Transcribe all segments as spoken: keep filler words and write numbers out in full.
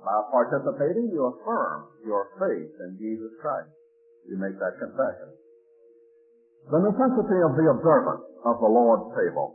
By participating, you affirm your faith in Jesus Christ. You make that confession. The necessity of the observance of the Lord's table.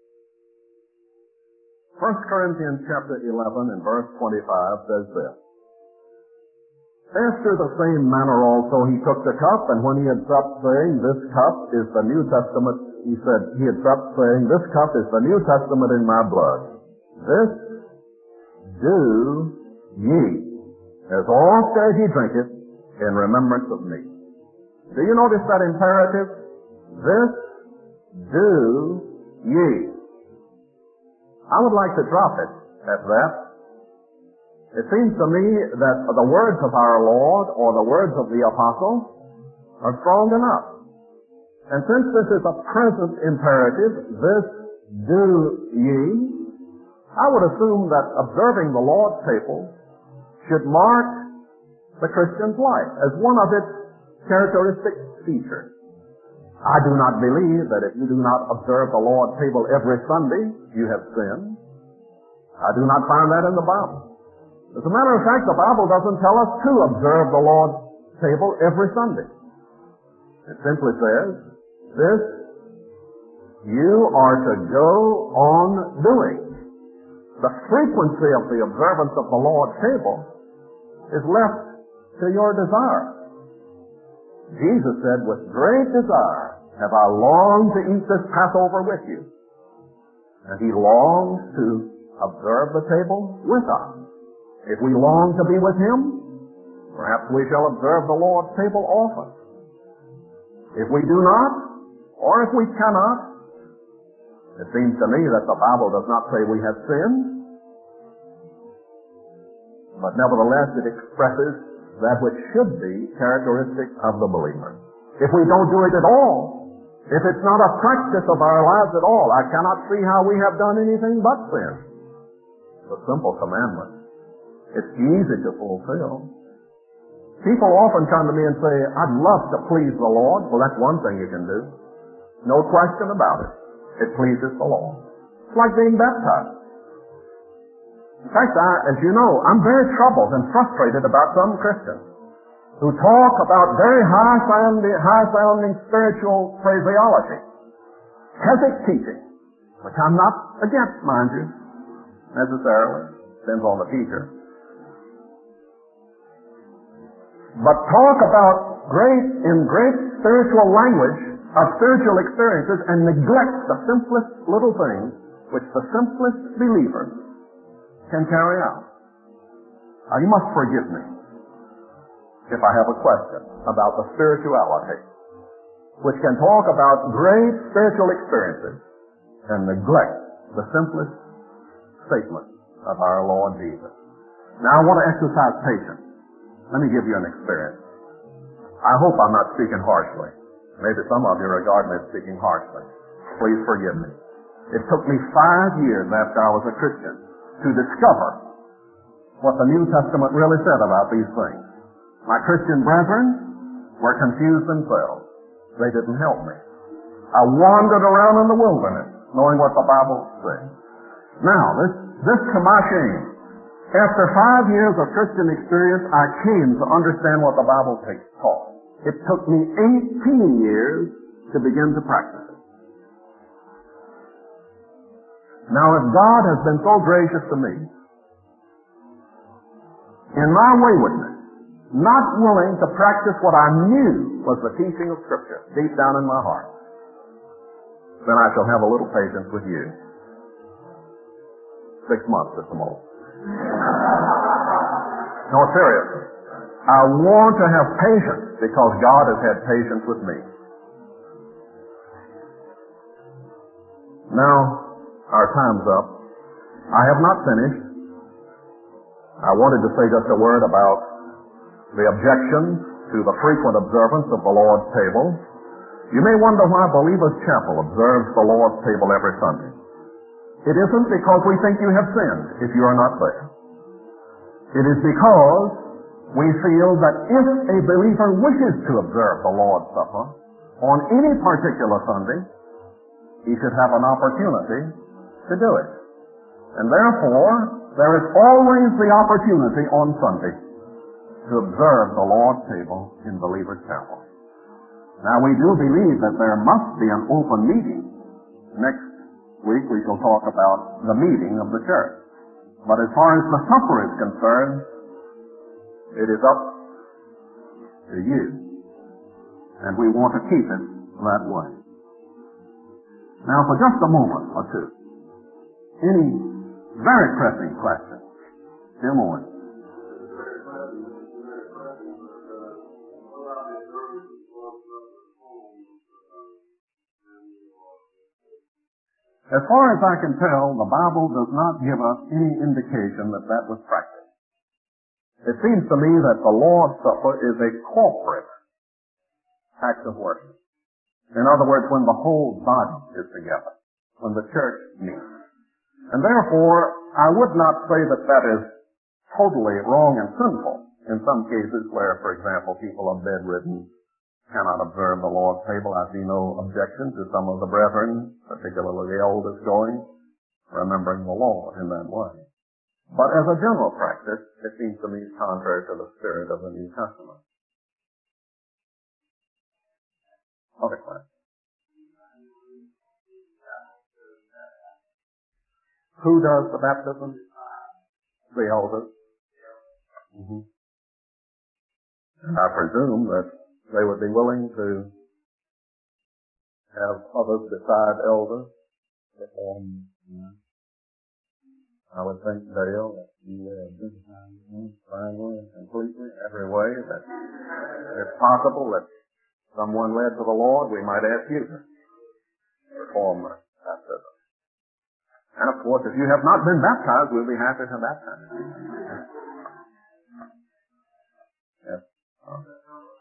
First Corinthians chapter eleven and verse twenty-five says this. After the same manner also he took the cup, and when he had supped, saying, This cup is the New Testament, he said, he had supped, saying, This cup is the New Testament in my blood. This do ye, as oft as ye drink it, in remembrance of me. Do you notice that imperative? This do ye. I would like to drop it at that. It seems to me that the words of our Lord or the words of the apostle are strong enough. And since this is a present imperative, this do ye, I would assume that observing the Lord's table should mark the Christian's life as one of its characteristic features. I do not believe that if you do not observe the Lord's table every Sunday, you have sinned. I do not find that in the Bible. As a matter of fact, the Bible doesn't tell us to observe the Lord's table every Sunday. It simply says, this you are to go on doing. The frequency of the observance of the Lord's table is left to your desire. Jesus said, with great desire have I longed to eat this Passover with you. And he longs to observe the table with us. If we long to be with him, perhaps we shall observe the Lord's table often. If we do not, or if we cannot, it seems to me that the Bible does not say we have sinned, but nevertheless it expresses that which should be characteristic of the believer. If we don't do it at all, if it's not a practice of our lives at all, I cannot see how we have done anything but sin. It's a simple commandment. It's easy to fulfill. People often come to me and say, I'd love to please the Lord. Well, that's one thing you can do. No question about it. It pleases the Lord. It's like being baptized. In fact, I, as you know, I'm very troubled and frustrated about some Christians who talk about very high-sounding, high-sounding spiritual phraseology, Keswick teaching, which I'm not against, mind you, necessarily. Depends on the teacher. But talk about great, in great spiritual language of spiritual experiences and neglect the simplest little things which the simplest believer can carry out. Now, you must forgive me if I have a question about the spirituality which can talk about great spiritual experiences and neglect the simplest statement of our Lord Jesus. Now, I want to exercise patience. Let me give you an experience. I hope I'm not speaking harshly. Maybe some of you regard me as speaking harshly. Please forgive me. It took me five years after I was a Christian to discover what the New Testament really said about these things. My Christian brethren were confused themselves. They didn't help me. I wandered around in the wilderness knowing what the Bible said. Now, this, this to my shame, after five years of Christian experience, I came to understand what the Bible taught. It took me eighteen years to begin to practice it. Now, if God has been so gracious to me, in my waywardness, not willing to practice what I knew was the teaching of Scripture deep down in my heart, then I shall have a little patience with you. Six months at the most. No, seriously. I want to have patience because God has had patience with me. Now, our time's up. I have not finished. I wanted to say just a word about the objections to the frequent observance of the Lord's table. You may wonder why Believers Chapel observes the Lord's table every Sunday. It isn't because we think you have sinned if you are not there. It is because we feel that if a believer wishes to observe the Lord's Supper on any particular Sunday, he should have an opportunity to do it. And therefore, there is always the opportunity on Sunday to observe the Lord's table in Believer's Chapel. Now, we do believe that there must be an open meeting. Next week we shall talk about the meeting of the church. But as far as the supper is concerned, it is up to you. And we want to keep it that way. Now, for just a moment or two, any very pressing questions? Jim Owen. As far as I can tell, the Bible does not give us any indication that that was practiced. It seems to me that the Lord's Supper is a corporate act of worship. In other words, when the whole body is together, when the church meets. And therefore, I would not say that that is totally wrong and sinful. In some cases where, for example, people are bedridden, cannot observe the Lord's table, I see no objection to some of the brethren, particularly the elders, going, remembering the Lord in that way. But as a general practice, it seems to me contrary to the spirit of the New Testament. Other question. Who does the baptism? The elders. Mm-hmm. And I presume that they would be willing to have others beside elders perform. Yeah. I would think, Dale, that you would identify me finally and completely, every way, that if possible, that someone led to the Lord, we might ask you to perform baptism. And of course, if you have not been baptized, we'll be happy to baptize you. Yes. Okay.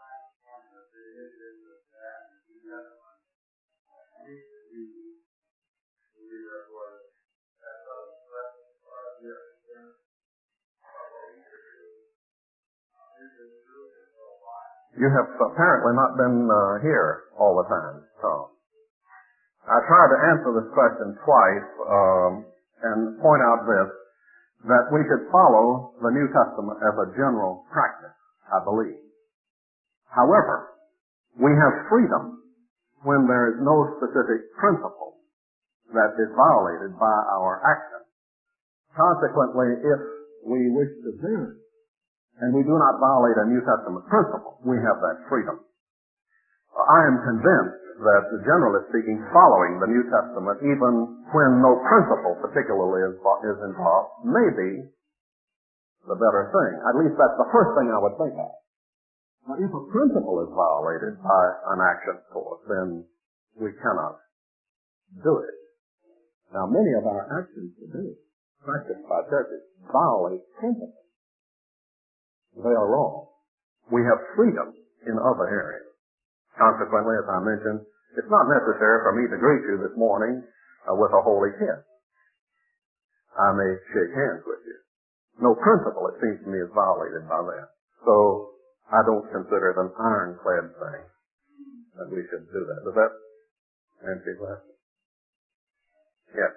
You have apparently not been uh, here all the time, so I tried to answer this question twice um, and point out this, that we should follow the New Testament as a general practice, I believe. However, we have freedom when there is no specific principle that is violated by our action. Consequently, if we wish to vary, and we do not violate a New Testament principle, we have that freedom. I am convinced that, generally speaking, following the New Testament, even when no principle particularly is, is involved, may be the better thing. At least that's the first thing I would think of. Now, if a principle is violated by an action course, then we cannot do it. Now, many of our actions today, practiced by churches, violate principles. They are wrong. We have freedom in other areas. Consequently, as I mentioned, it's not necessary for me to greet you this morning uh, with a holy kiss. I may shake hands with you. No principle, it seems to me, is violated by that. So, I don't consider it an ironclad thing that we should do that. Does that answer your question? Yes.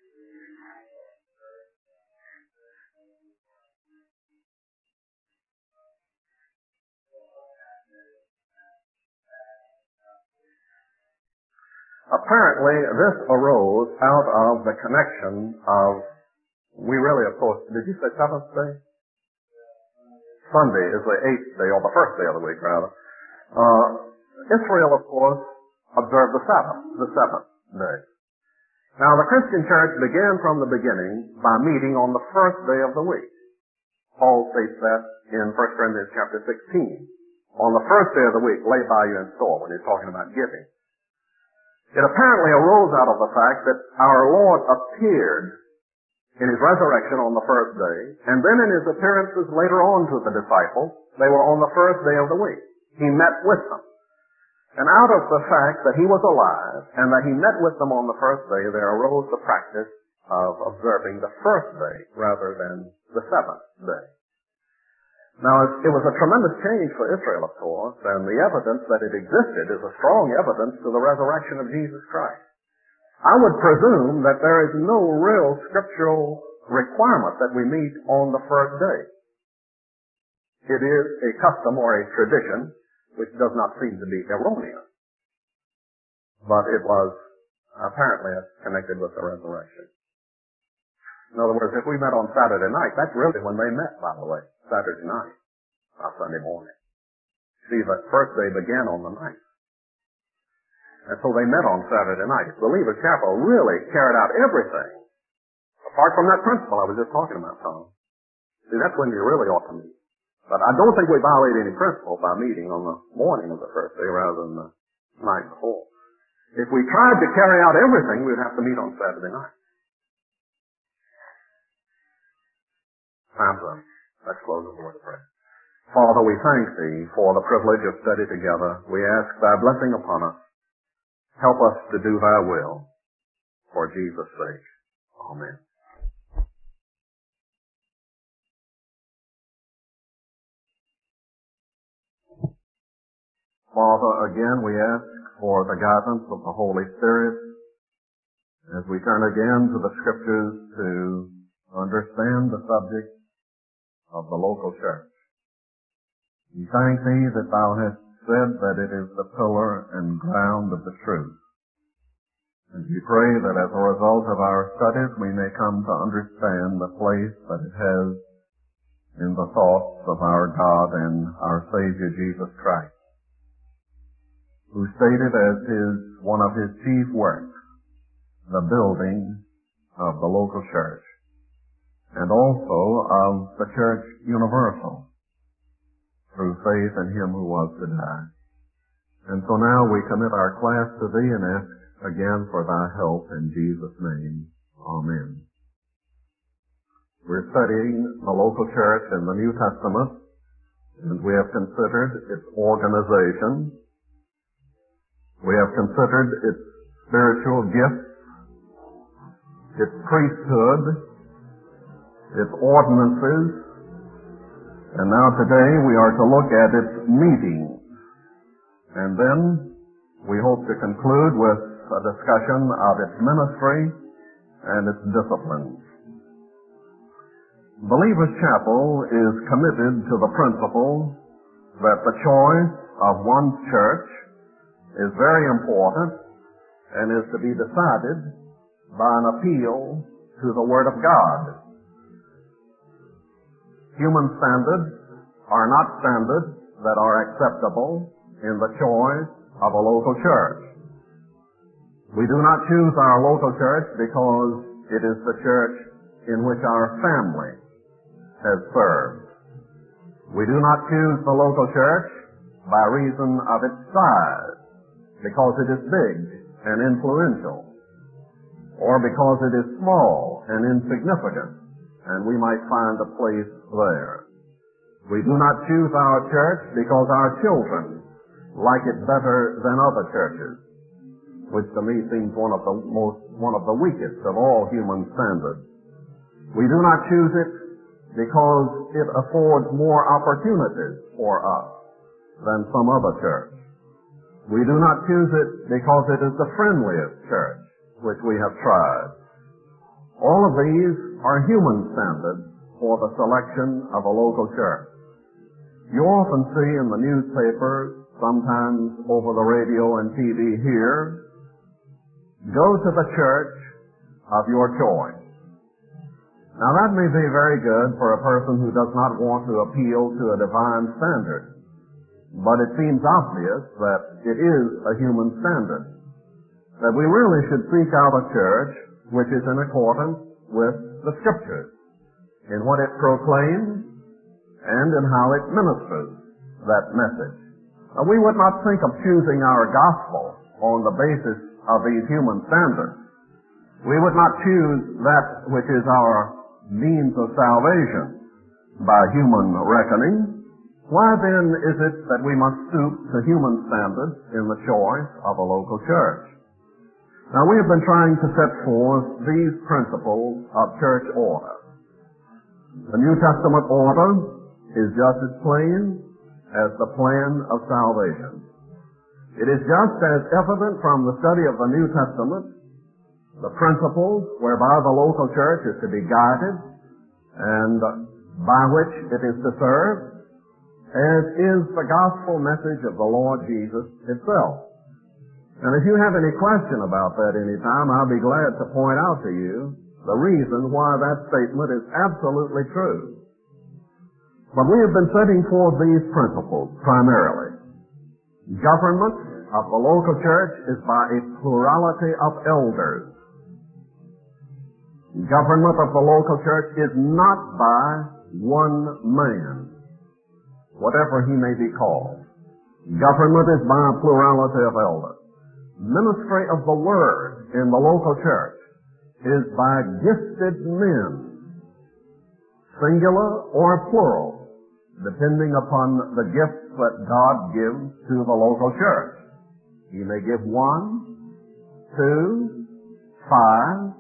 Apparently, this arose out of the connection of, we really, of course, did you say seventh day? Sunday is the eighth day, or the first day of the week, rather. Uh, Israel, of course, observed the Sabbath, the seventh day. Now, the Christian church began from the beginning by meeting on the first day of the week. Paul states that in First Corinthians chapter sixteen. On the first day of the week, lay by you in store, when he's talking about giving. It apparently arose out of the fact that our Lord appeared in his resurrection on the first day, and then in his appearances later on to the disciples, they were on the first day of the week. He met with them. And out of the fact that he was alive, and that he met with them on the first day, there arose the practice of observing the first day rather than the seventh day. Now, it was a tremendous change for Israel, of course, and the evidence that it existed is a strong evidence to the resurrection of Jesus Christ. I would presume that there is no real scriptural requirement that we meet on the first day. It is a custom or a tradition which does not seem to be erroneous, but it was apparently connected with the resurrection. In other words, if we met on Saturday night, that's really when they met, by the way, Saturday night, not Sunday morning. See, the first day began on the ninth. And so they met on Saturday night. Believer's Chapel really carried out everything, apart from that principle I was just talking about, Tom. See, that's when you really ought to meet. But I don't think we violate any principle by meeting on the morning of the first day rather than the night before. If we tried to carry out everything, we'd have to meet on Saturday night. Time's up. Let's close with a word of prayer. Father, we thank Thee for the privilege of study together. We ask Thy blessing upon us. Help us to do Thy will. For Jesus' sake. Amen. Father, again we ask for the guidance of the Holy Spirit as we turn again to the Scriptures to understand the subject of the local church. We thank Thee that Thou hast said that it is the pillar and ground of the truth. And we pray that as a result of our studies we may come to understand the place that it has in the thoughts of our God and our Savior Jesus Christ, who stated as his, one of his chief works, the building of the local church, and also of the church universal, through faith in him who was to die. And so now we commit our class to Thee and ask again for Thy help in Jesus' name. Amen. We're studying the local church in the New Testament, and we have considered its organization. We have considered its spiritual gifts, its priesthood, its ordinances, and now today we are to look at its meetings. And then we hope to conclude with a discussion of its ministry and its disciplines. Believer's Chapel is committed to the principle that the choice of one's church is very important and is to be decided by an appeal to the Word of God. Human standards are not standards that are acceptable in the choice of a local church. We do not choose our local church because it is the church in which our family has served. We do not choose the local church by reason of its size, because it is big and influential, or because it is small and insignificant, and we might find a place there. We do not choose our church because our children like it better than other churches, which to me seems one of the most, one of the weakest of all human standards. We do not choose it because it affords more opportunities for us than some other church. We do not choose it because it is the friendliest church which we have tried. All of these are human standards for the selection of a local church. You often see in the newspaper, sometimes over the radio and T V here, go to the church of your choice. Now that may be very good for a person who does not want to appeal to a divine standard, but it seems obvious that it is a human standard, that we really should seek out a church which is in accordance with the Scriptures, in what it proclaims and in how it ministers that message. Now, we would not think of choosing our gospel on the basis of these human standards. We would not choose that which is our means of salvation by human reckoning. Why then is it that we must stoop to human standards in the choice of a local church? Now, we have been trying to set forth these principles of church order. The New Testament order is just as plain as the plan of salvation. It is just as evident from the study of the New Testament the principles whereby the local church is to be guided and by which it is to serve, as is the gospel message of the Lord Jesus itself. And if you have any question about that any time, I'll be glad to point out to you the reason why that statement is absolutely true. But we have been setting forth these principles primarily. Government of the local church is by a plurality of elders. Government of the local church is not by one man, whatever he may be called. Government is by a plurality of elders. Ministry of the Word in the local church is by gifted men, singular or plural, depending upon the gifts that God gives to the local church. He may give one, two, five,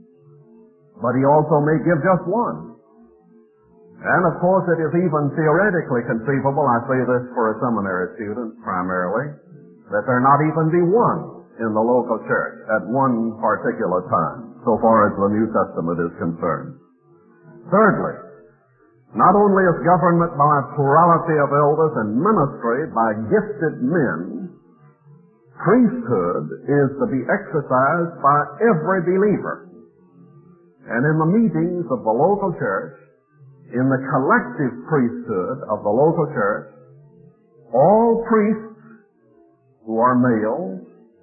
but he also may give just one. And of course it is even theoretically conceivable, I say this for a seminary student primarily, that there not even be one in the local church at one particular time, so far as the New Testament is concerned. Thirdly, not only is government by a plurality of elders and ministry by gifted men, priesthood is to be exercised by every believer. And in the meetings of the local church, in the collective priesthood of the local church, all priests who are male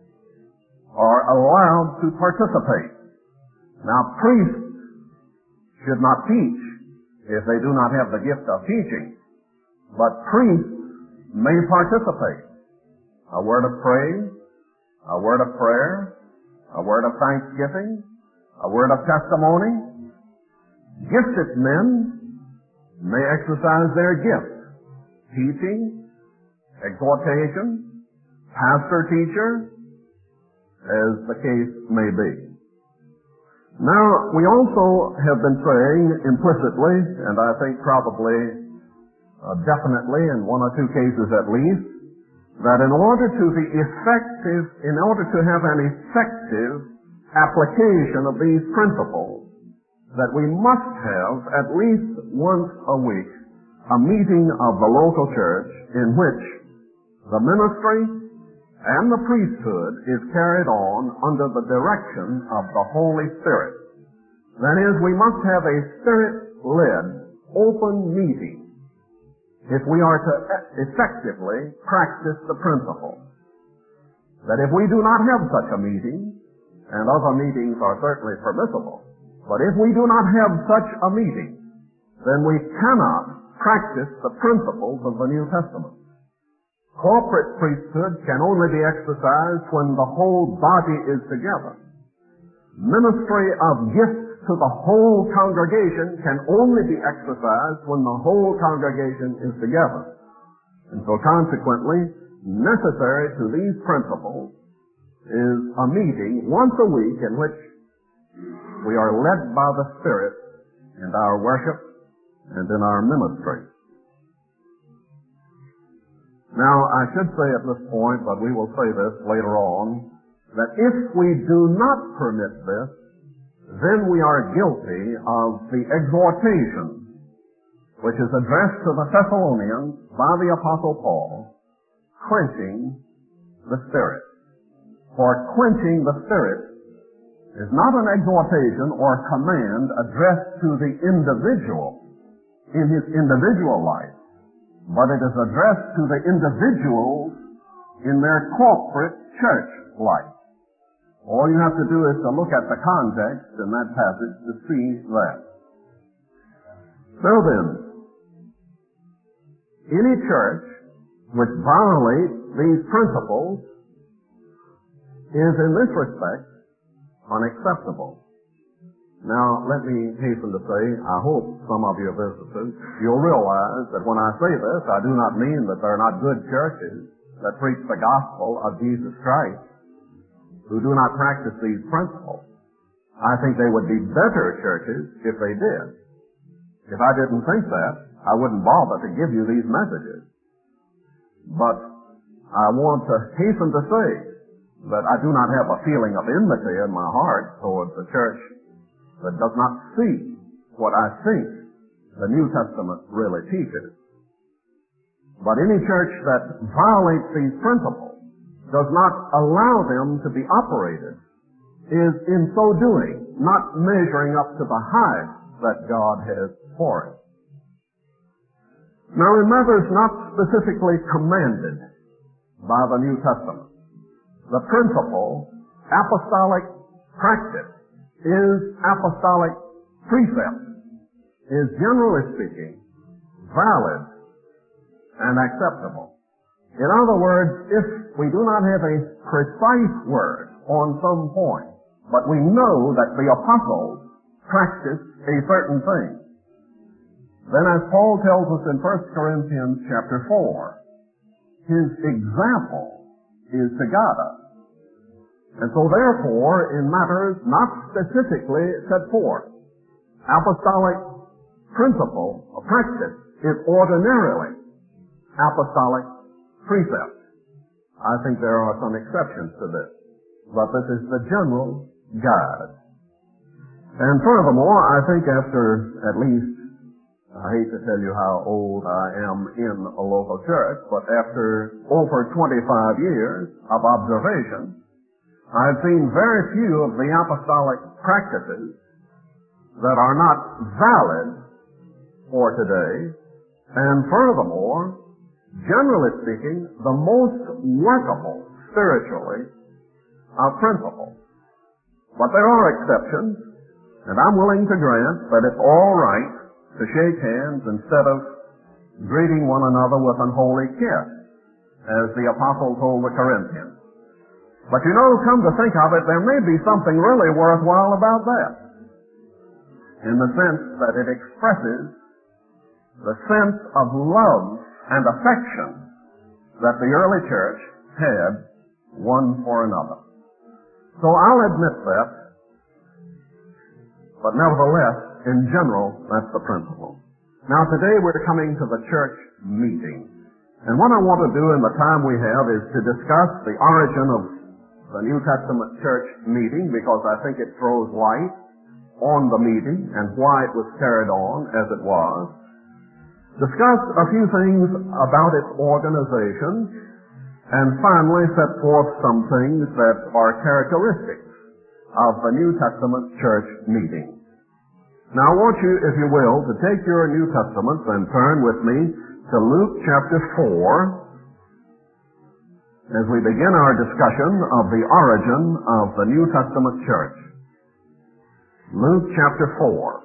are allowed to participate. Now, priests should not teach if they do not have the gift of teaching, but priests may participate. A word of praise, a word of prayer, a word of thanksgiving, a word of testimony. Gifted men may exercise their gift, teaching, exhortation, pastor-teacher, as the case may be. Now, we also have been saying implicitly, and I think probably uh, definitely in one or two cases at least, that in order to be effective, in order to have an effective application of these principles, that we must have at least once a week a meeting of the local church in which the ministry and the priesthood is carried on under the direction of the Holy Spirit. That is, we must have a Spirit-led, open meeting if we are to effectively practice the principle. That if we do not have such a meeting, and other meetings are certainly permissible, but if we do not have such a meeting, then we cannot practice the principles of the New Testament. Corporate priesthood can only be exercised when the whole body is together. Ministry of gifts to the whole congregation can only be exercised when the whole congregation is together. And so consequently, necessary to these principles is a meeting once a week in which we are led by the Spirit in our worship and in our ministry. Now, I should say at this point, but we will say this later on, that if we do not permit this, then we are guilty of the exhortation which is addressed to the Thessalonians by the Apostle Paul, quenching the Spirit. For quenching the Spirit is not an exhortation or command addressed to the individual in his individual life, but it is addressed to the individuals in their corporate church life. All you have to do is to look at the context in that passage to see that. So then, any church which violates these principles is in this respect unacceptable. Now, let me hasten to say, I hope some of your visitors, you'll realize that when I say this, I do not mean that there are not good churches that preach the gospel of Jesus Christ who do not practice these principles. I think they would be better churches if they did. If I didn't think that, I wouldn't bother to give you these messages. But I want to hasten to say that I do not have a feeling of enmity in my heart towards the church that does not see what I think the New Testament really teaches. But any church that violates these principles, does not allow them to be operated, is in so doing not measuring up to the height that God has for it. Now in matters not specifically commanded by the New Testament, the principle, apostolic practice, is apostolic precept, is generally speaking valid and acceptable. In other words, if we do not have a precise word on some point, but we know that the apostles practiced a certain thing, then as Paul tells us in First Corinthians chapter four, his example is to guide us. And so therefore, in matters not specifically set forth, apostolic principle or practice is ordinarily apostolic precept. I think there are some exceptions to this, but this is the general guide. And furthermore, I think after at least, I hate to tell you how old I am in a local church, but after over twenty-five years of observation, I've seen very few of the apostolic practices that are not valid for today, and furthermore, generally speaking, the most workable spiritually are principles. But there are exceptions, and I'm willing to grant that it's all right to shake hands instead of greeting one another with an holy kiss, as the apostle told the Corinthians. But you know, come to think of it, there may be something really worthwhile about that, in the sense that it expresses the sense of love and affection that the early church had one for another. So I'll admit that, but nevertheless, in general, that's the principle. Now today we're coming to the church meeting. And what I want to do in the time we have is to discuss the origin of the New Testament church meeting, because I think it throws light on the meeting and why it was carried on as it was. Discuss a few things about its organization, and finally set forth some things that are characteristics of the New Testament church meeting. Now I want you, if you will, to take your New Testaments and turn with me to Luke chapter four as we begin our discussion of the origin of the New Testament church. Luke chapter four.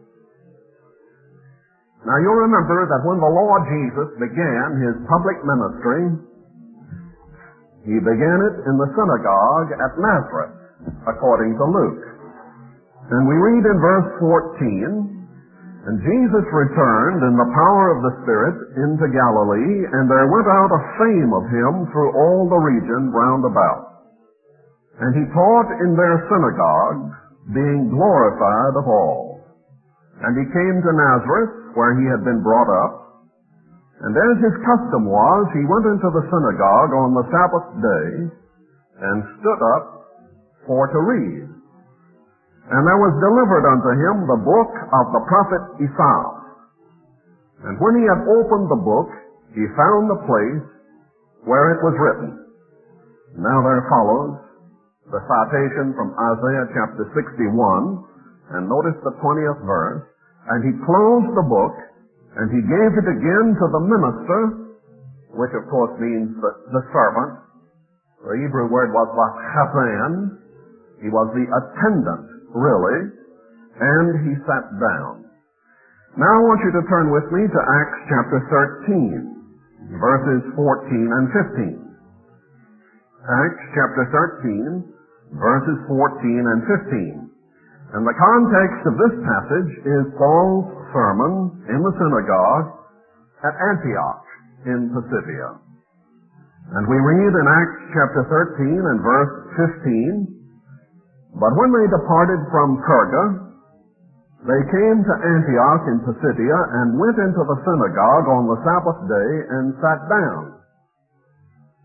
Now you'll remember that when the Lord Jesus began his public ministry, he began it in the synagogue at Nazareth, according to Luke. And we read in verse fourteen, "And Jesus returned in the power of the Spirit into Galilee, and there went out a fame of him through all the region round about. And he taught in their synagogues, being glorified of all. And he came to Nazareth, where he had been brought up. And as his custom was, he went into the synagogue on the Sabbath day, and stood up for to read. And there was delivered unto him the book of the prophet Isaiah. And when he had opened the book, he found the place where it was written." Now there follows the citation from Isaiah chapter sixty-one, and notice the twentieth verse. "And he closed the book, and he gave it again to the minister," which of course means the, the servant. The Hebrew word was the Hazan. He was the attendant, really, and he sat down. Now I want you to turn with me to Acts chapter thirteen, verses fourteen and fifteen. Acts chapter thirteen, verses fourteen and fifteen. And the context of this passage is Paul's sermon in the synagogue at Antioch in Pisidia. And we read in Acts chapter thirteen and verse fifteen, "But when they departed from Perga, they came to Antioch in Pisidia, and went into the synagogue on the Sabbath day, and sat down.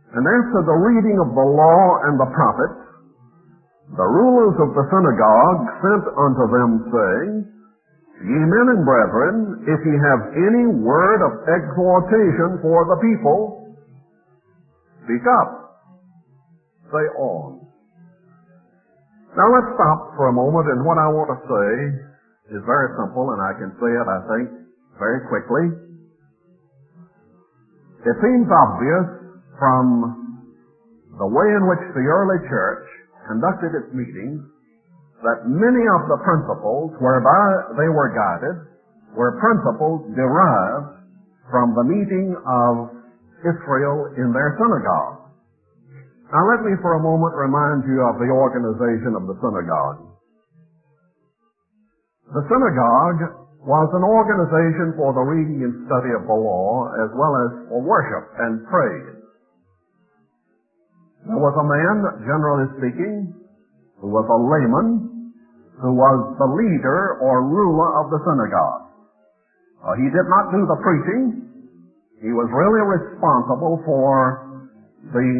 And after the reading of the law and the prophets, the rulers of the synagogue sent unto them, saying, Ye men and brethren, if ye have any word of exhortation for the people, speak up. Say on. Now let's stop for a moment, and what I want to say is very simple, and I can say it, I think, very quickly. It seems obvious from the way in which the early church conducted its meetings that many of the principles whereby they were guided were principles derived from the meeting of Israel in their synagogue. Now let me for a moment remind you of the organization of the synagogue. The synagogue was an organization for the reading and study of the law as well as for worship and praise. There was a man, generally speaking, who was a layman, who was the leader or ruler of the synagogue. Uh, he did not do the preaching. He was really responsible for the,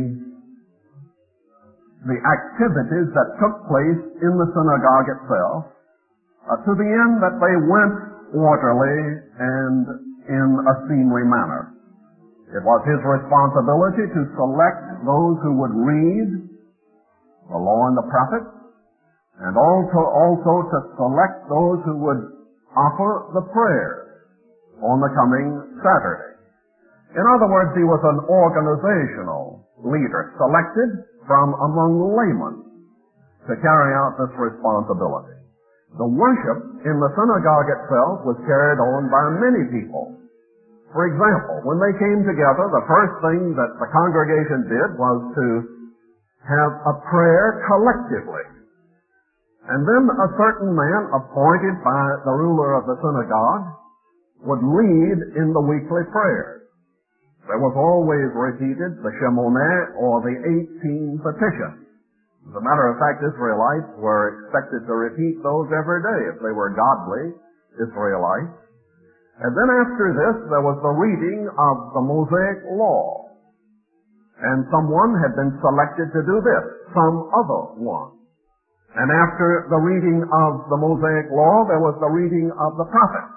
the activities that took place in the synagogue itself, uh, to the end that they went orderly and in a seemly manner. It was his responsibility to select those who would read the law and the prophets, and also, also to select those who would offer the prayers on the coming Saturday. In other words, he was an organizational leader, selected from among laymen to carry out this responsibility. The worship in the synagogue itself was carried on by many people. For example, when they came together, the first thing that the congregation did was to have a prayer collectively. And then a certain man appointed by the ruler of the synagogue would lead in the weekly prayers. There was always repeated the Shemoneh or the eighteen petitions. As a matter of fact, Israelites were expected to repeat those every day if they were godly Israelites. And then after this, there was the reading of the Mosaic Law. And someone had been selected to do this, some other one. And after the reading of the Mosaic Law, there was the reading of the prophets.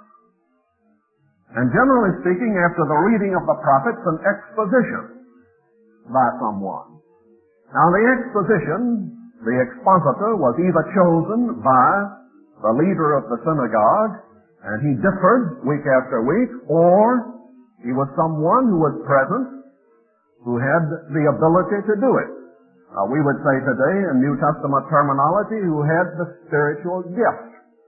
And generally speaking, after the reading of the prophets, an exposition by someone. Now the exposition, the expositor, was either chosen by the leader of the synagogue, and he differed week after week, or he was someone who was present, who had the ability to do it. Uh, we would say today, in New Testament terminology, who had the spiritual gift.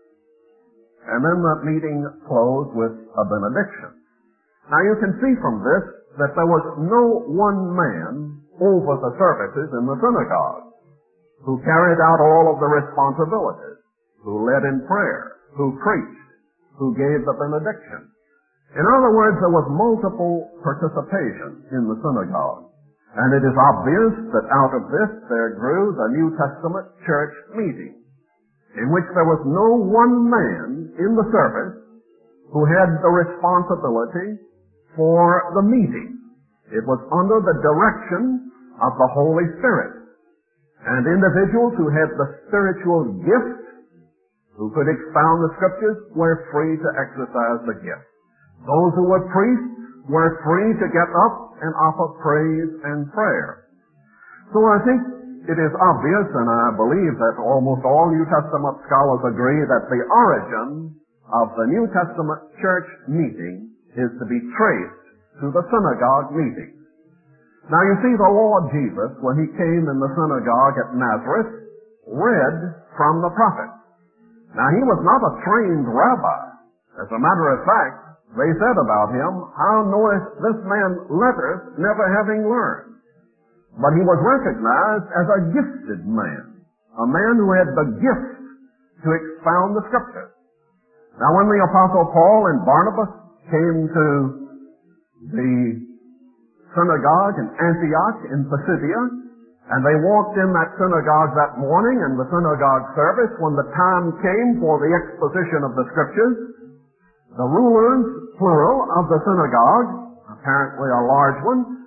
And then that meeting closed with a benediction. Now you can see from this that there was no one man over the services in the synagogue who carried out all of the responsibilities, who led in prayer, who preached, who gave the benediction. In other words, there was multiple participation in the synagogue. And it is obvious that out of this there grew the New Testament church meeting, in which there was no one man in the service who had the responsibility for the meeting. It was under the direction of the Holy Spirit. And individuals who had the spiritual gift, who could expound the Scriptures, were free to exercise the gift. Those who were priests were free to get up and offer praise and prayer. So I think it is obvious, and I believe that almost all New Testament scholars agree, that the origin of the New Testament church meeting is to be traced to the synagogue meeting. Now you see, the Lord Jesus, when he came in the synagogue at Nazareth, read from the prophets. Now he was not a trained rabbi. As a matter of fact, they said about him, how knoweth this man letters, never having learned? But he was recognized as a gifted man, a man who had the gift to expound the Scriptures. Now when the Apostle Paul and Barnabas came to the synagogue in Antioch in Pisidia, and they walked in that synagogue that morning in the synagogue service, when the time came for the exposition of the Scriptures, the rulers, plural, of the synagogue, apparently a large one,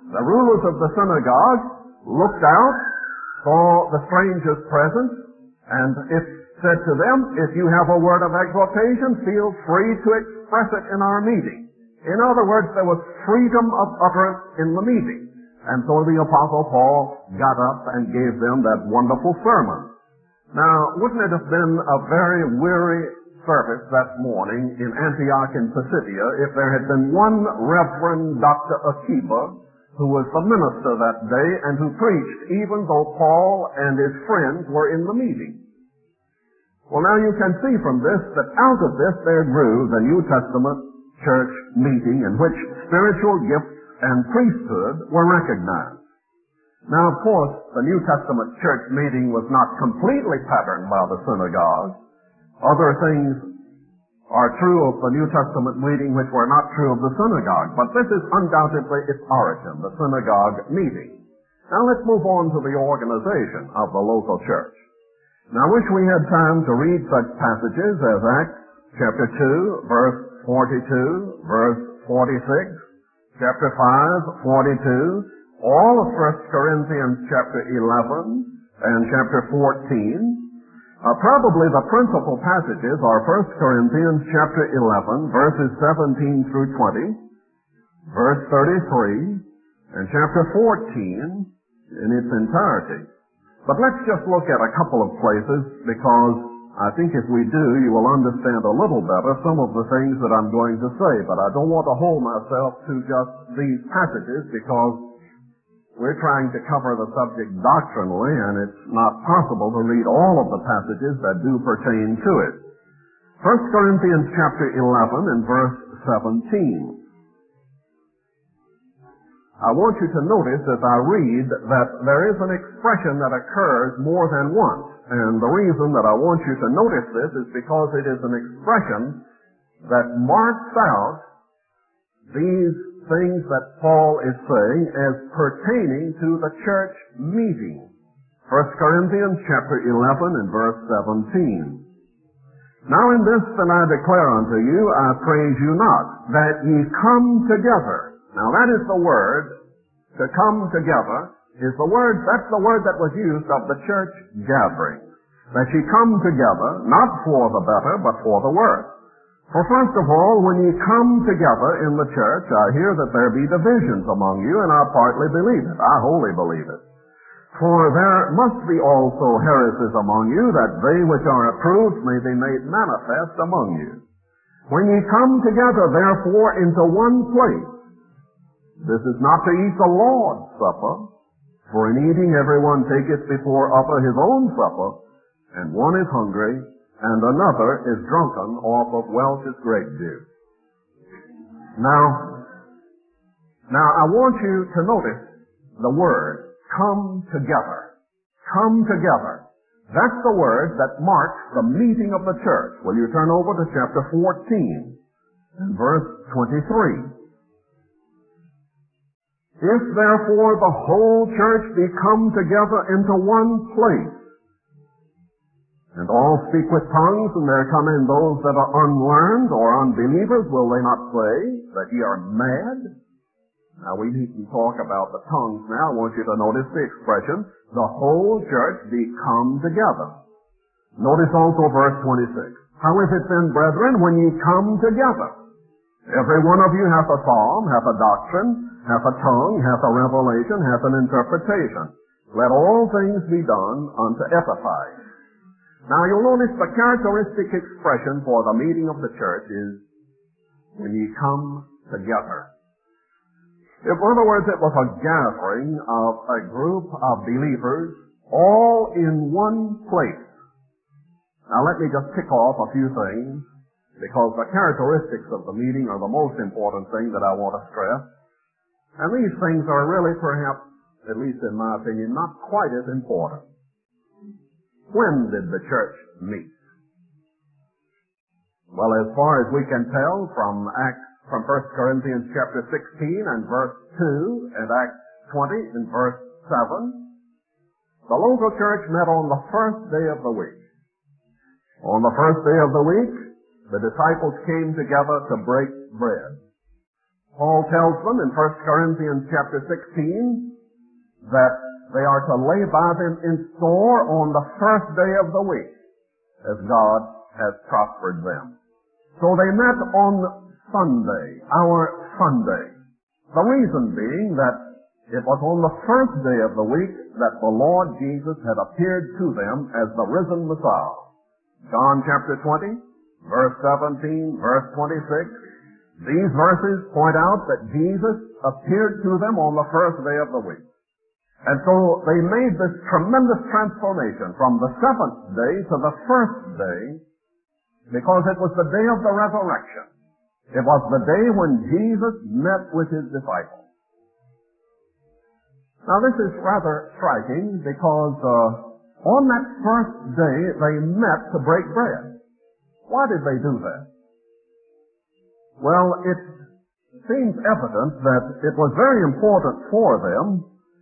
The rulers of the synagogue looked out, saw the strangers present, and it said to them, if you have a word of exhortation, feel free to express it in our meeting. In other words, there was freedom of utterance in the meeting. And so the Apostle Paul got up and gave them that wonderful sermon. Now, wouldn't it have been a very weary service that morning in Antioch in Pisidia if there had been one Reverend Doctor Akiba who was the minister that day and who preached even though Paul and his friends were in the meeting? Well, now you can see from this that out of this there grew the New Testament church meeting in which spiritual gifts and priesthood were recognized. Now, of course, the New Testament church meeting was not completely patterned by the synagogue. Other things are true of the New Testament meeting which were not true of the synagogue, but this is undoubtedly its origin, the synagogue meeting. Now let's move on to the organization of the local church. Now I wish we had time to read such passages as Acts chapter two, verse forty-two, verse forty-six, chapter five, forty-two, all of First Corinthians chapter eleven and chapter fourteen. Uh, probably the principal passages are First Corinthians chapter eleven, verses seventeen through twenty, verse thirty-three, and chapter fourteen in its entirety. But let's just look at a couple of places, because I think if we do, you will understand a little better some of the things that I'm going to say. But I don't want to hold myself to just these passages, because we're trying to cover the subject doctrinally, and it's not possible to read all of the passages that do pertain to it. First Corinthians chapter eleven and verse seventeen. I want you to notice as I read that there is an expression that occurs more than once. And the reason that I want you to notice this is because it is an expression that marks out these things that Paul is saying as pertaining to the church meeting. First Corinthians chapter eleven and verse seventeen. Now in this that I declare unto you, I praise you not, that ye come together. Now that is the word, to come together, is the word, that's the word that was used of the church gathering. That ye come together, not for the better, but for the worse. For first of all, when ye come together in the church, I hear that there be divisions among you, and I partly believe it. I wholly believe it. For there must be also heresies among you, that they which are approved may be made manifest among you. When ye come together, therefore, into one place, this is not to eat the Lord's supper, for in eating everyone taketh before other his own supper, and one is hungry, and another is drunken off of Welch's grape juice. Now, now I want you to notice the word, come together. Come together. That's the word that marks the meeting of the church. Will you turn over to chapter fourteen and verse twenty-three. If therefore the whole church be come together into one place, and all speak with tongues, and there come in those that are unlearned or unbelievers, will they not say that ye are mad? Now we needn't talk about the tongues now. I want you to notice the expression, the whole church be come together. Notice also verse twenty-six. How is it then, brethren, when ye come together? Every one of you hath a psalm, hath a doctrine, hath a tongue, hath a revelation, hath an interpretation. Let all things be done unto edifying. Now you'll notice the characteristic expression for the meeting of the church is when ye come together. In other words, it was a gathering of a group of believers all in one place. Now let me just tick off a few things, because the characteristics of the meeting are the most important thing that I want to stress. And these things are really perhaps, at least in my opinion, not quite as important. When did the church meet? Well, as far as we can tell from Acts, from First Corinthians chapter sixteen and verse two, and Acts twenty and verse seven, the local church met on the first day of the week. On the first day of the week, the disciples came together to break bread. Paul tells them in First Corinthians chapter sixteen that they are to lay by them in store on the first day of the week, as God has prospered them. So they met on Sunday, our Sunday. The reason being that it was on the first day of the week that the Lord Jesus had appeared to them as the risen Messiah. John chapter twenty, verse seventeen, verse twenty-six. These verses point out that Jesus appeared to them on the first day of the week. And so they made this tremendous transformation from the seventh day to the first day because it was the day of the resurrection. It was the day when Jesus met with his disciples. Now this is rather striking because uh, on that first day they met to break bread. Why did they do that? Well, it seems evident that it was very important for them.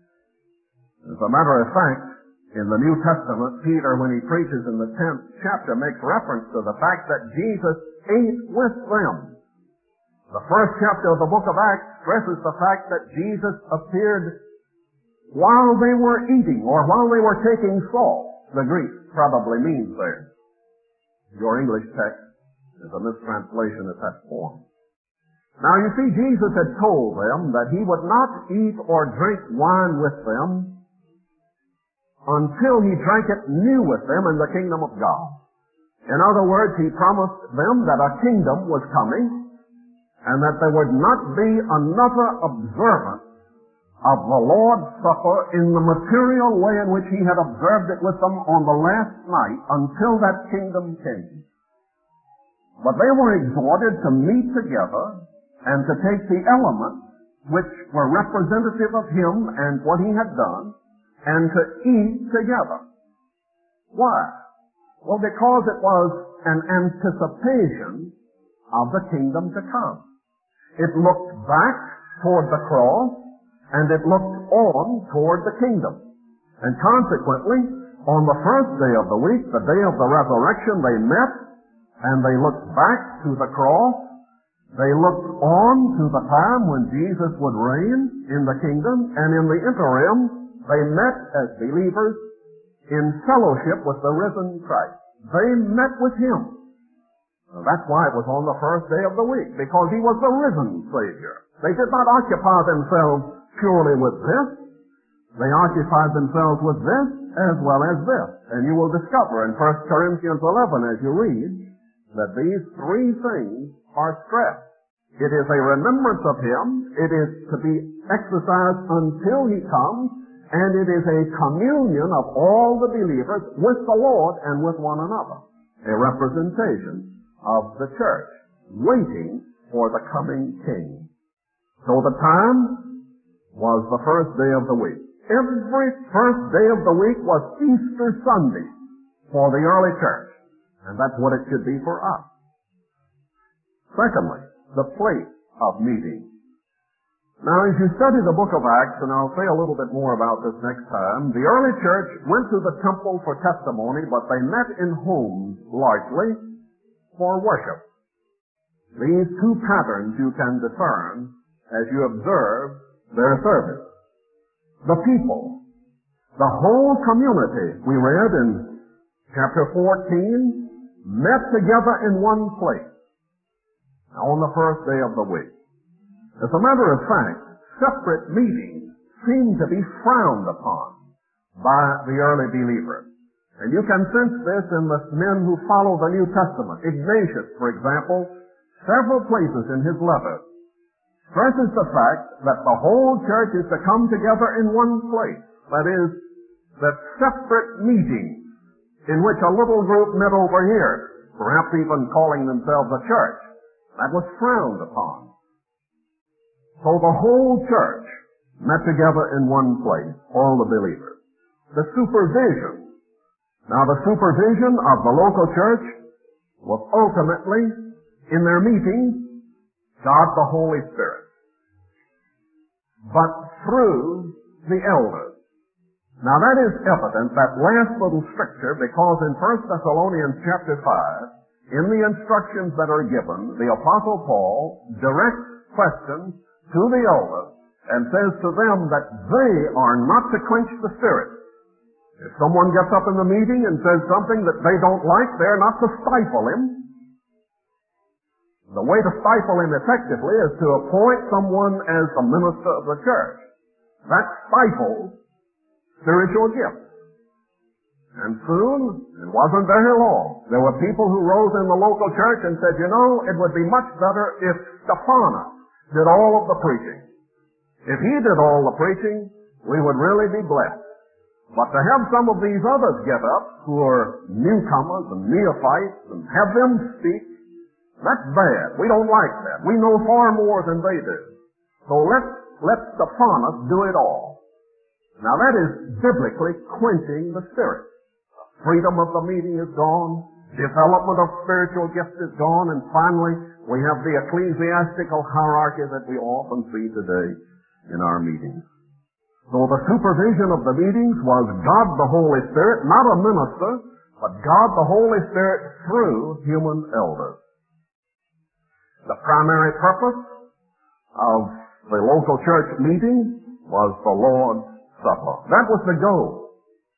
As a matter of fact, in the New Testament, Peter, when he preaches in the tenth chapter, makes reference to the fact that Jesus ate with them. The first chapter of the book of Acts stresses the fact that Jesus appeared while they were eating, or while they were taking salt. The Greek probably means there. Your English text is a mistranslation of that form. Now you see, Jesus had told them that he would not eat or drink wine with them until he drank it new with them in the kingdom of God. In other words, he promised them that a kingdom was coming and that there would not be another observance of the Lord's Supper in the material way in which he had observed it with them on the last night until that kingdom came. But they were exhorted to meet together and to take the elements which were representative of him and what he had done, and to eat together. Why? Well, because it was an anticipation of the kingdom to come. It looked back toward the cross, and it looked on toward the kingdom. And consequently, on the first day of the week, the day of the resurrection, they met, and they looked back to the cross. They looked on to the time when Jesus would reign in the kingdom, and in the interim, they met as believers in fellowship with the risen Christ. They met with him. Now, that's why it was on the first day of the week, because he was the risen Savior. They did not occupy themselves purely with this. They occupied themselves with this as well as this. And you will discover in First Corinthians eleven as you read that these three things are stressed. It is a remembrance of him, it is to be exercised until he comes, and it is a communion of all the believers with the Lord and with one another. A representation of the church, waiting for the coming King. So the time was the first day of the week. Every first day of the week was Easter Sunday for the early church, and that's what it should be for us. Secondly, the place of meeting. Now, as you study the book of Acts, and I'll say a little bit more about this next time, the early church went to the temple for testimony, but they met in homes, largely, for worship. These two patterns you can discern as you observe their service. The people, the whole community, we read in chapter fourteen, met together in one place on the first day of the week. As a matter of fact, separate meetings seem to be frowned upon by the early believers. And you can sense this in the men who follow the New Testament. Ignatius, for example, several places in his letters, stresses the fact that the whole church is to come together in one place. That is, that separate meetings in which a little group met over here, perhaps even calling themselves a church, that was frowned upon. So the whole church met together in one place, all the believers. The supervision. Now the supervision of the local church was ultimately, in their meetings, God the Holy Spirit. But through the elders. Now that is evident, that last little stricture, because in First Thessalonians chapter five, in the instructions that are given, the Apostle Paul directs questions to the elders and says to them that they are not to quench the Spirit. If someone gets up in the meeting and says something that they don't like, they're not to stifle him. The way to stifle him effectively is to appoint someone as the minister of the church. That stifles spiritual gifts. And soon, it wasn't very long, there were people who rose in the local church and said, you know, it would be much better if Stephanus did all of the preaching. If he did all the preaching, we would really be blessed. But to have some of these others get up, who are newcomers and neophytes, and have them speak, that's bad. We don't like that. We know far more than they do. So let's let Stephanus do it all. Now that is biblically quenching the Spirit. Freedom of the meeting is gone. Development of spiritual gifts is gone. And finally, we have the ecclesiastical hierarchy that we often see today in our meetings. So the supervision of the meetings was God the Holy Spirit, not a minister, but God the Holy Spirit through human elders. The primary purpose of the local church meeting was the Lord's Supper. That was the goal.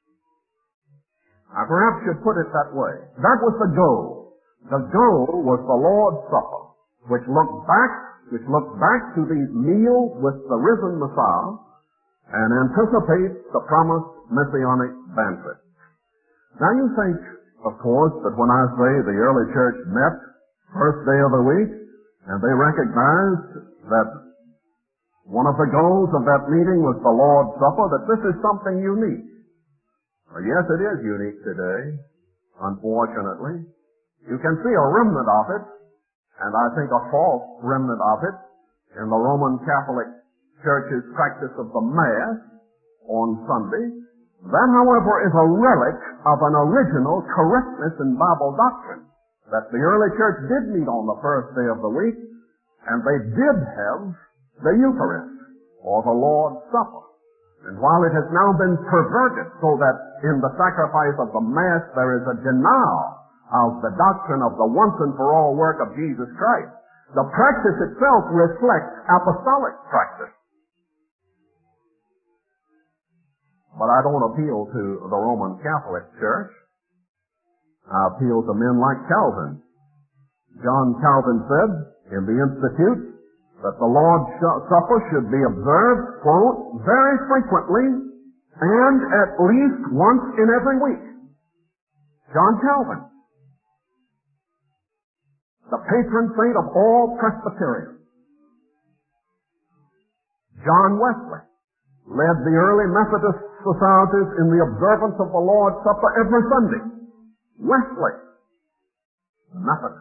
I perhaps should put it that way. That was the goal. The goal was the Lord's Supper, which looked back, which looked back to these meals with the risen Messiah and anticipates the promised messianic banquet. Now you think, of course, that when I say the early church met first day of the week, and they recognized that one of the goals of that meeting was the Lord's Supper, that this is something unique. Well, yes, it is unique today, unfortunately. You can see a remnant of it, and I think a false remnant of it, in the Roman Catholic Church's practice of the Mass on Sunday. That, however, is a relic of an original correctness in Bible doctrine, that the early church did meet on the first day of the week, and they did have the Eucharist, or the Lord's Supper. And while it has now been perverted so that in the sacrifice of the Mass there is a denial of the doctrine of the once and for all work of Jesus Christ, the practice itself reflects apostolic practice. But I don't appeal to the Roman Catholic Church. I appeal to men like Calvin. John Calvin said in the Institute that the Lord's Supper should be observed, quote, very frequently and at least once in every week. John Calvin, the patron saint of all Presbyterians. John Wesley led the early Methodist societies in the observance of the Lord's Supper every Sunday. Wesley, the Methodist.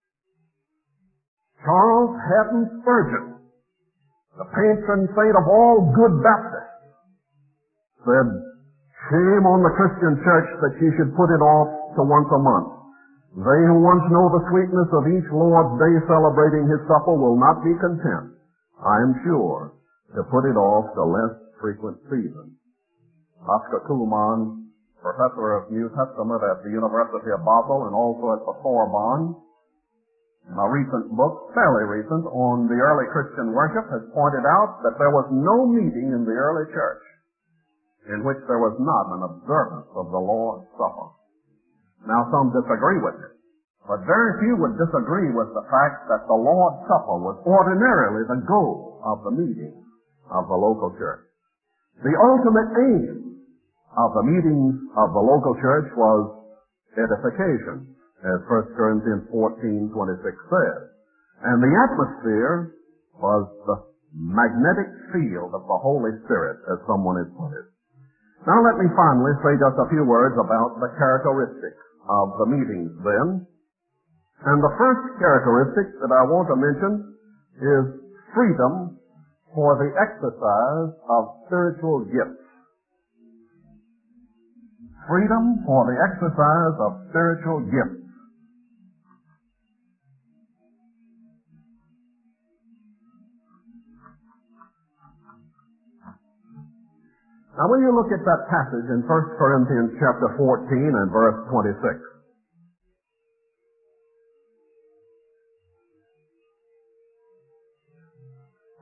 Charles Haddon Spurgeon, the patron saint of all good Baptists, said, shame on the Christian church that she should put it off to once a month. They who once know the sweetness of each Lord's Day celebrating His supper will not be content, I am sure, to put it off to less frequent seasons. Oscar Kuhlman, professor of New Testament at the University of Basel and also at the Sorbonne, in a recent book, fairly recent, on the early Christian worship, has pointed out that there was no meeting in the early church in which there was not an observance of the Lord's Supper. Now, some disagree with it, but very few would disagree with the fact that the Lord's Supper was ordinarily the goal of the meeting of the local church. The ultimate aim of the meetings of the local church was edification, as First Corinthians fourteen twenty-six says. And the atmosphere was the magnetic field of the Holy Spirit, as someone has put it. Now let me finally say just a few words about the characteristics of the meetings then. And the first characteristic that I want to mention is freedom for the exercise of spiritual gifts. Freedom for the exercise of spiritual gifts. Now will you look at that passage in First Corinthians chapter fourteen and verse twenty-six.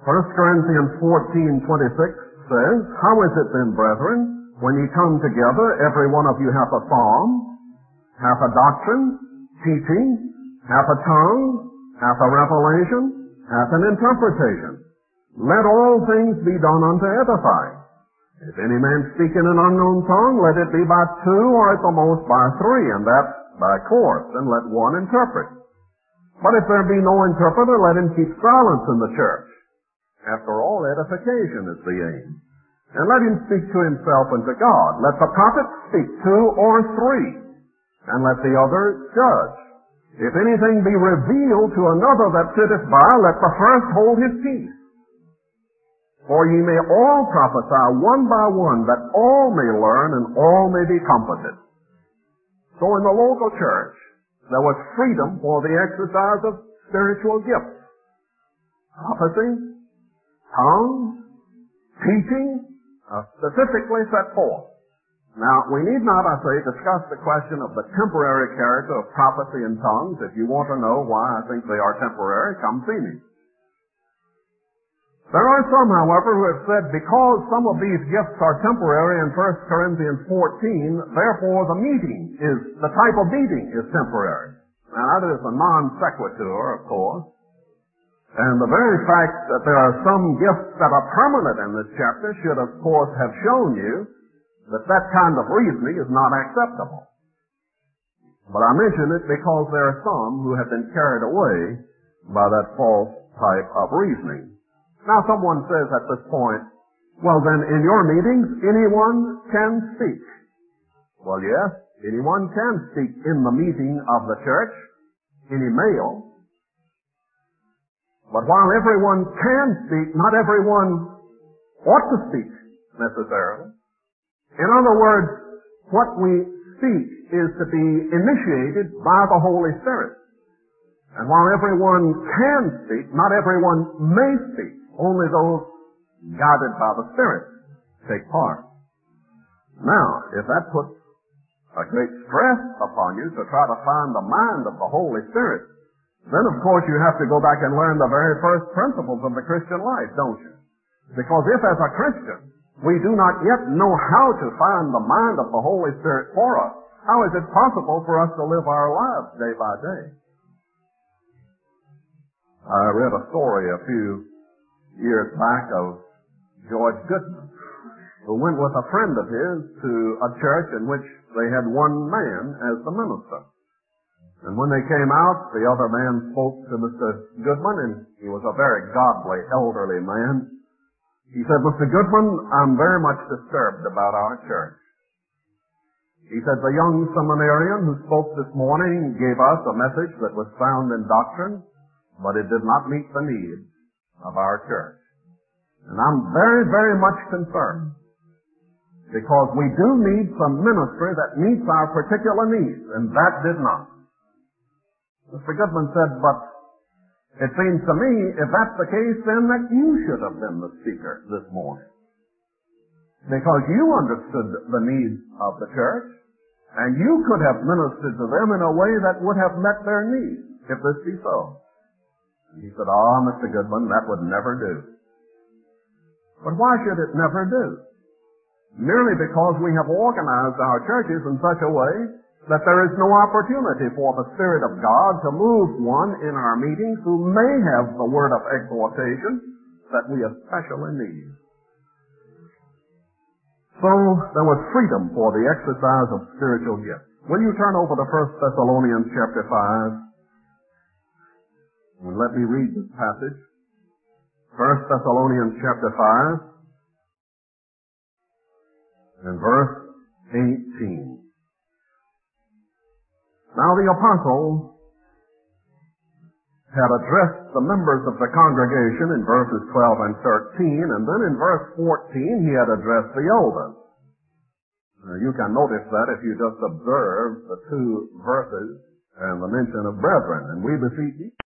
First Corinthians fourteen twenty-six says, "How is it then, brethren, when ye come together, every one of you hath a psalm, hath a doctrine, teaching, hath a tongue, hath a revelation, hath an interpretation. Let all things be done unto edifying. If any man speak in an unknown tongue, let it be by two, or at the most by three, and that by course, and let one interpret. But if there be no interpreter, let him keep silence in the church. After all, edification is the aim. And let him speak to himself and to God. Let the prophet speak two or three, and let the other judge. If anything be revealed to another that sitteth by, let the first hold his peace. For ye may all prophesy one by one, that all may learn and all may be comforted." So in the local church, there was freedom for the exercise of spiritual gifts. Prophecy, tongues, teaching, are specifically set forth. Now, we need not, I say, discuss the question of the temporary character of prophecy and tongues. If you want to know why I think they are temporary, come see me. There are some, however, who have said because some of these gifts are temporary in First Corinthians fourteen, therefore the meeting is, the type of meeting is temporary. Now, that is a non sequitur, of course. And the very fact that there are some gifts that are permanent in this chapter should, of course, have shown you that that kind of reasoning is not acceptable. But I mention it because there are some who have been carried away by that false type of reasoning. Now someone says at this point, well then in your meetings anyone can speak. Well yes, anyone can speak in the meeting of the church, any male. But while everyone can speak, not everyone ought to speak necessarily. In other words, what we speak is to be initiated by the Holy Spirit. And while everyone can speak, not everyone may speak. Only those guided by the Spirit take part. Now, if that puts a great stress upon you to try to find the mind of the Holy Spirit, then of course you have to go back and learn the very first principles of the Christian life, don't you? Because if as a Christian we do not yet know how to find the mind of the Holy Spirit for us, how is it possible for us to live our lives day by day? I read a story a few years back of George Goodman, who went with a friend of his to a church in which they had one man as the minister. And when they came out, the other man spoke to Mister Goodman, and he was a very godly, elderly man. He said, "Mister Goodman, I'm very much disturbed about our church." He said, "The young seminarian who spoke this morning gave us a message that was sound in doctrine, but it did not meet the needs of our church. And I'm very, very much concerned because we do need some ministry that meets our particular needs, and that did not." Mister Goodman said, "But it seems to me, if that's the case, then that you should have been the speaker this morning. Because you understood the needs of the church, and you could have ministered to them in a way that would have met their needs, if this be so." And he said, "Ah, Mister Goodman, that would never do." But why should it never do? Merely because we have organized our churches in such a way that there is no opportunity for the Spirit of God to move one in our meetings who may have the word of exhortation that we especially need. So there was freedom for the exercise of spiritual gifts. Will you turn over to First Thessalonians chapter five? And let me read this passage. First Thessalonians chapter five and verse eighteen. Now the apostle had addressed the members of the congregation in verses twelve and thirteen, and then in verse fourteen he had addressed the elders. Now you can notice that if you just observe the two verses and the mention of brethren. And we beseech you